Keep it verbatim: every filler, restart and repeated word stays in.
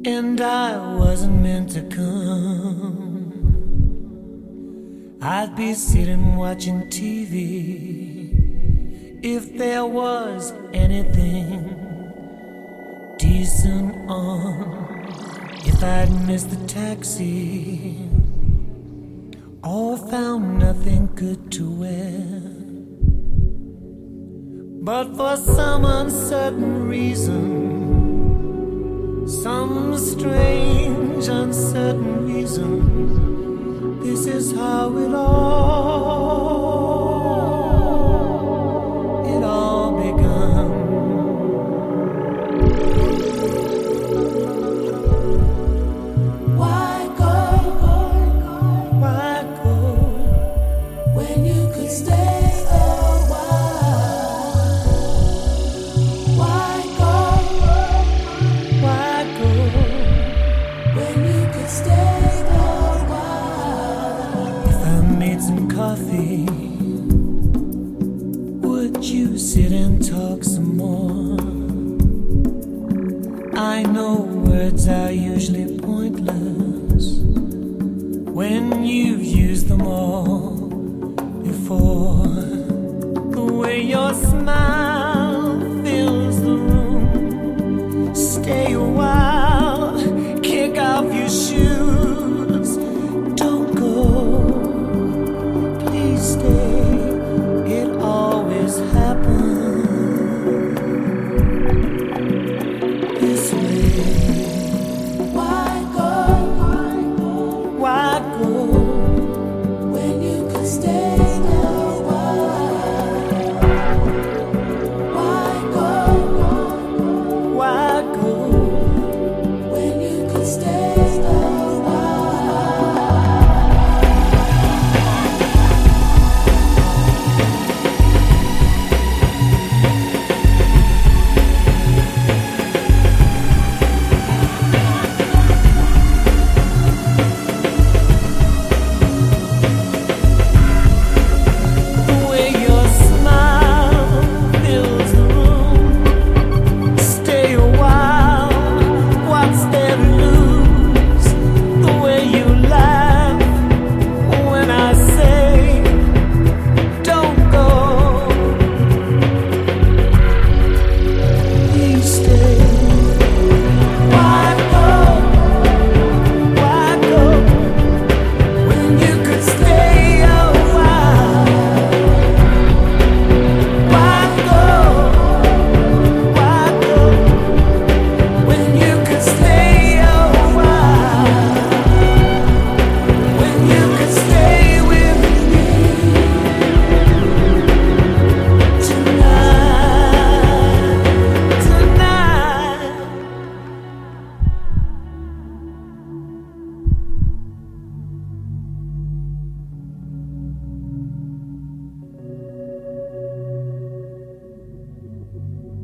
And I wasn't meant to come. I'd be sitting watching T V if there was anything decent on. If I'd missed the taxi or found nothing good to wear, but for some uncertain reason, some strange uncertain reason, this is how it all, it all begun. Why go, why go, when you could stay a while? Why go, why go, when you could stay a while? if I made some coffee, would you sit and talk some more? I know words are usually pointless when you've used them all before. The way your smile